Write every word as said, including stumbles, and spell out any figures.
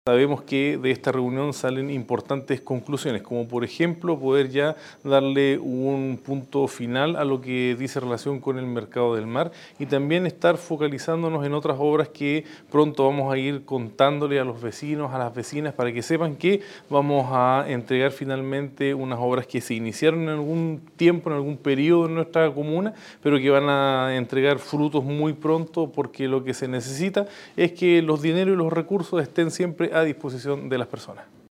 Sabemos que de esta reunión salen importantes conclusiones, como por ejemplo poder ya darle un punto final a lo que dice relación con el mercado del mar y también estar focalizándonos en otras obras que pronto vamos a ir contándole a los vecinos, a las vecinas, para que sepan que vamos a entregar finalmente unas obras que se iniciaron en algún tiempo, en algún periodo en nuestra comuna, pero que van a entregar frutos muy pronto, porque lo que se necesita es que los dineros y los recursos estén siempre a disposición de las personas.